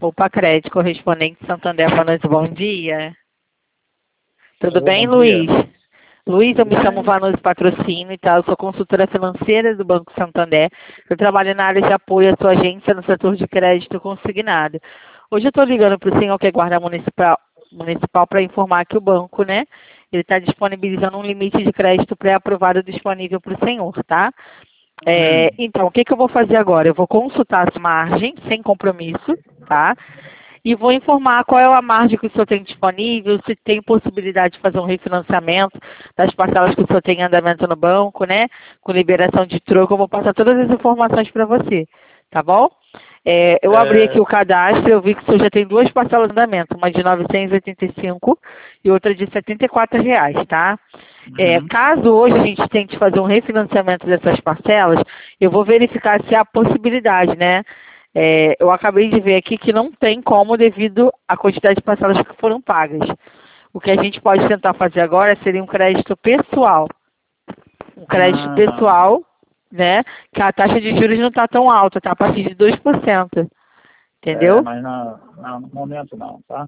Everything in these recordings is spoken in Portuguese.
Poupa Crédito, correspondente Santander, boa noite, bom dia. Tudo bem, Bom Luiz? dia. Luiz, eu me Tudo chamo bem? Vanusa Patrocínio e tal, eu sou consultora financeira do Banco Santander. Eu trabalho na área de apoio à sua agência no setor de crédito consignado. Hoje eu estou ligando para o senhor que é guarda municipal para informar que o banco, né, ele está disponibilizando um limite de crédito pré-aprovado disponível para o senhor, tá? Então, o que eu vou fazer agora? Eu vou consultar as margens, sem compromisso, tá? E vou informar qual é a margem que o senhor tem disponível, se tem possibilidade de fazer um refinanciamento das parcelas que o senhor tem em andamento no banco, né? Com liberação de troco, eu vou passar todas as informações para você, tá bom? Eu abri aqui o cadastro, eu vi que o senhor já tem duas parcelas em andamento, uma de 985 e outra de R$ 74, tá? Caso hoje a gente tente fazer um refinanciamento dessas parcelas, eu vou verificar se há possibilidade, né? Eu acabei de ver aqui que não tem como devido à quantidade de parcelas que foram pagas. O que a gente pode tentar fazer agora seria um crédito pessoal. Um crédito Não. pessoal, né? Que a taxa de juros não está tão alta, está a partir de 2%. Entendeu? Mas não, no momento não, tá?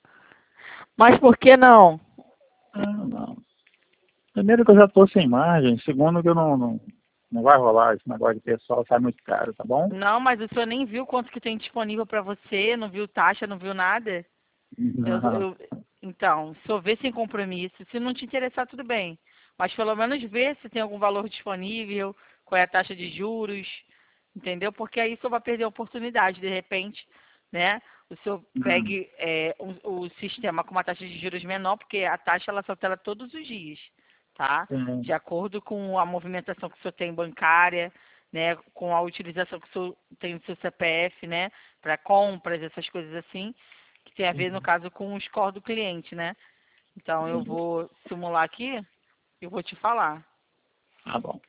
Mas por que não? Não. Primeiro que eu já estou sem margem, segundo que eu não vai rolar esse negócio de pessoal, sai muito caro, tá bom? Não, mas o senhor nem viu quanto que tem disponível para você, não viu taxa, não viu nada? Eu, Não. eu, então, se eu ver sem compromisso, se não te interessar, tudo bem. Mas pelo menos ver se tem algum valor disponível, qual é a taxa de juros, entendeu? Porque aí o senhor vai perder a oportunidade, de repente, né? O senhor pegue o sistema com uma taxa de juros menor, porque a taxa ela se altera todos os dias, tá? Sim. De acordo com a movimentação que o senhor tem bancária, né? Com a utilização que o senhor tem no seu CPF, né? Para compras, essas coisas assim que tem a ver, no caso, com o score do cliente, né? Então, eu vou simular aqui e vou te falar. Tá bom.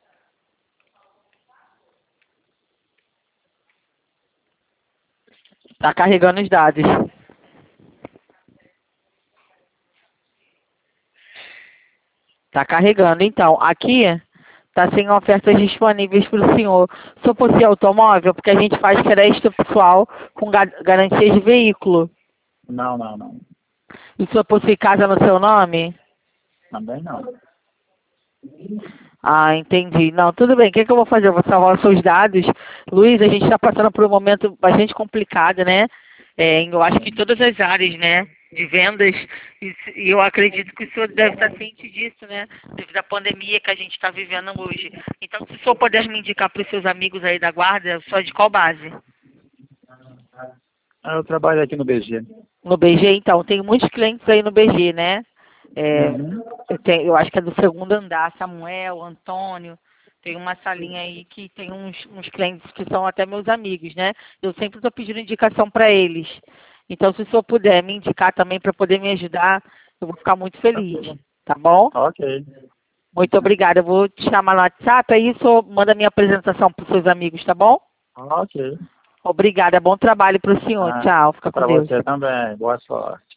Tá carregando os dados. Tá carregando. Então, aqui tá sem ofertas disponíveis para o senhor. Se eu fosse automóvel, porque a gente faz crédito pessoal com garantia de veículo. Não. E o senhor possui casa no seu nome? Também não. Ah, entendi. Não, tudo bem. O que eu vou fazer? Eu vou salvar os seus dados. Luiz, a gente está passando por um momento bastante complicado, né? Eu acho que em todas as áreas, né? De vendas. E eu acredito que o senhor deve estar ciente disso, né? Devido à pandemia que a gente está vivendo hoje. Então, se o senhor puder me indicar para os seus amigos aí da guarda, só de qual base? Eu trabalho aqui no BG. No BG, então. Tenho muitos clientes aí no BG, né? É, Uhum. eu acho que é do segundo andar, Samuel, Antônio. Tem uma salinha aí que tem uns clientes que são até meus amigos, né? Eu sempre estou pedindo indicação para eles. Então, se o senhor puder me indicar também para poder me ajudar, eu vou ficar muito feliz, tá bom? Ok. Muito obrigada. Eu vou te chamar no WhatsApp, aí o senhor manda minha apresentação para os seus amigos, tá bom? Ok. Obrigada. Bom trabalho para o senhor. Tchau. Fica com Para Deus. você também. Boa sorte.